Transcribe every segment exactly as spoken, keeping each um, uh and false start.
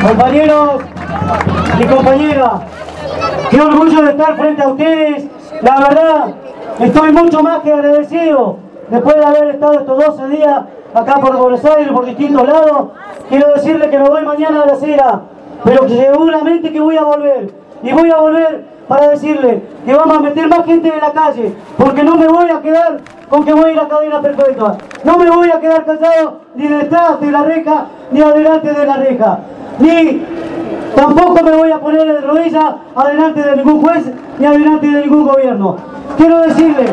Compañeros y compañeras, qué orgullo de estar frente a ustedes. La verdad, estoy mucho más que agradecido después de haber estado estos doce días acá por Buenos Aires, por distintos lados. Quiero decirles que me voy mañana a la acera, pero que seguramente que voy a volver. Y voy a volver para decirles que vamos a meter más gente en la calle, porque no me voy a quedar con que voy a ir a cadena perpetua. No me voy a quedar callado ni detrás de la reja, ni adelante de la reja. Ni tampoco me voy a poner de rodillas adelante de ningún juez, ni adelante de ningún gobierno. Quiero decirles...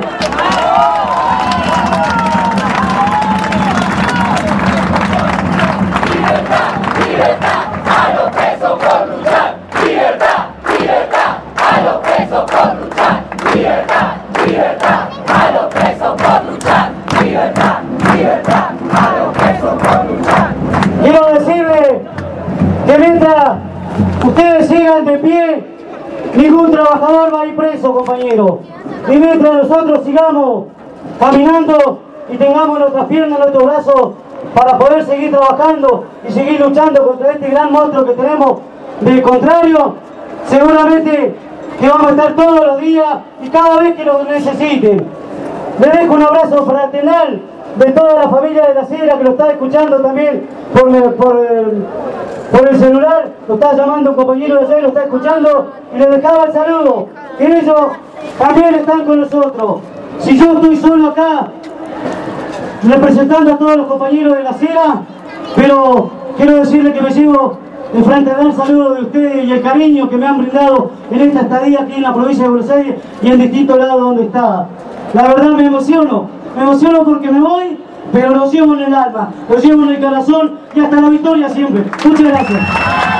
Libertad, libertad, a los presos por luchar. Libertad, libertad, a los presos por luchar. Libertad, libertad, a los presos por luchar. Libertad, libertad, a los presos por luchar. Quiero decirles que mientras ustedes sigan de pie, ningún trabajador va a ir preso, compañero. Y mientras nosotros sigamos caminando y tengamos nuestras piernas, nuestros brazos para poder seguir trabajando y seguir luchando contra este gran monstruo que tenemos del contrario, seguramente que vamos a estar todos los días y cada vez que lo necesiten. Les dejo un abrazo fraternal de toda la familia de la Acera que lo está escuchando también por el, por el, por el celular. Lo está llamando un compañero de allá y lo está escuchando y les dejaba el saludo, que ellos también están con nosotros. Si yo estoy solo acá representando a todos los compañeros de la Acera, pero quiero decirles que me llevo de fraternal saludo de ustedes y el cariño que me han brindado en esta estadía aquí en la provincia de Buenos Aires y en distintos lados donde está. La verdad me emociono, me emociono porque me voy, pero lo llevo en el alma, lo llevo en el corazón y hasta la victoria siempre. Muchas gracias.